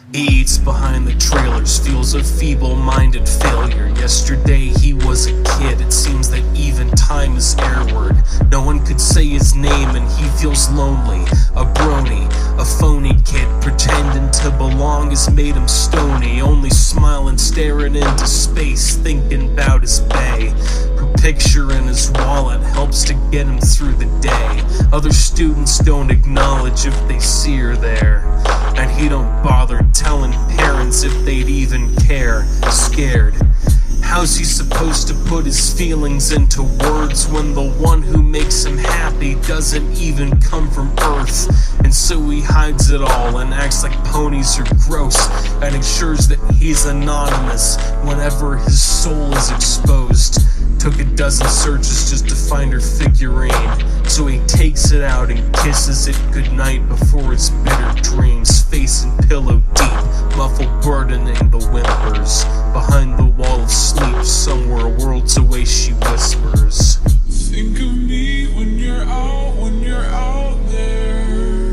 He eats behind the trailers, feels a feeble-minded failure. Yesterday he was a kid, it seems that even time is airward. No one could say his name and he feels lonely. A brony, a phony kid, pretending to belong has made him stony. Only smiling, staring into space, thinking about his bay. Her picture in his wallet helps to get him through the day. Other students don't acknowledge if they see her there, and he don't bother telling parents if they'd even care. Scared. How's he supposed to put his feelings into words when the one who makes him happy doesn't even come from Earth? And so he hides it all and acts like ponies are gross, and ensures that he's anonymous whenever his soul is exposed. Took a dozen searches just to find her figurine, so he takes it out and kisses it goodnight before its bitter dreams. Face in pillow deep, muffled burdening the whimpers. Behind the wall of sleep, somewhere worlds away, she whispers, think of me when you're out there.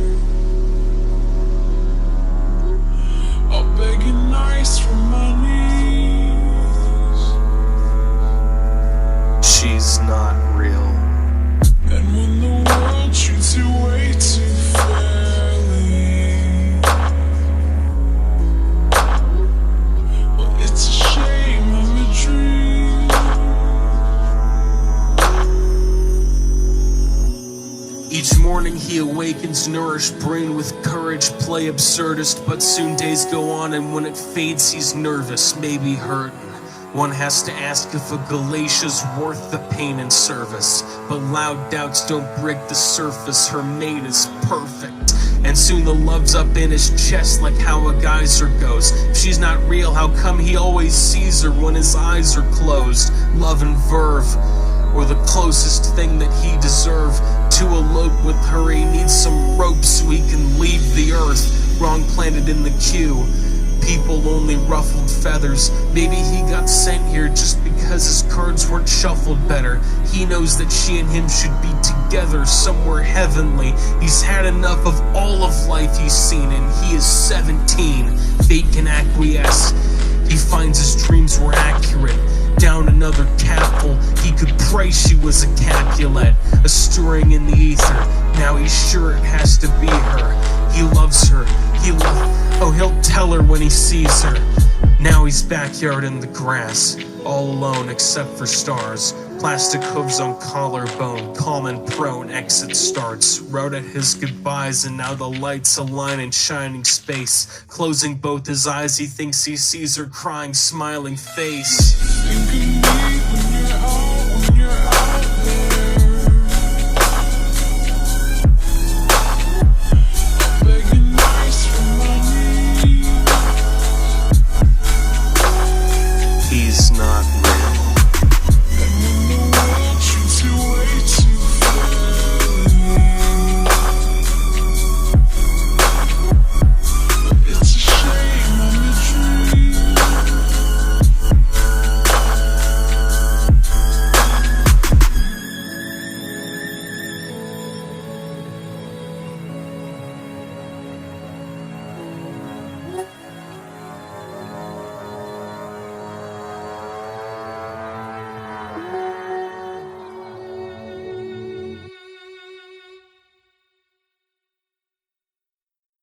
I'll beg you nice from my knees. she's not real. And when the world treats you way too fairly, well, it's a shame I'm a dream. Each morning he awakens, nourished brain with courage, play absurdist, but soon days go on and when it fades he's nervous, maybe hurting. One has to ask if a Galatia's worth the pain and service, but loud doubts don't break the surface, her mate is perfect. And soon the love's up in his chest like how a geyser goes. If she's not real, how come he always sees her when his eyes are closed? Love and verve, or the closest thing that he deserve. To elope with her, he needs some rope so he can leave the earth. Wrong planet in the queue, people only ruffled feathers. Maybe he got sent here just because his cards weren't shuffled better. He knows that she and him should be together somewhere heavenly. He's had enough of all of life he's seen, and he is 17. Fate can acquiesce. He finds his dreams were accurate. Down another capful, he could pray she was a Capulet, a stirring in the ether. Now he's sure it has to be her. He loves her. He'll tell her when he sees her. Now he's backyard in the grass, all alone except for stars. Plastic hooves on collarbone, calm and prone, exit starts. Wrote at his goodbyes and now the lights align in shining space. Closing both his eyes, he thinks he sees her crying, smiling face. Think of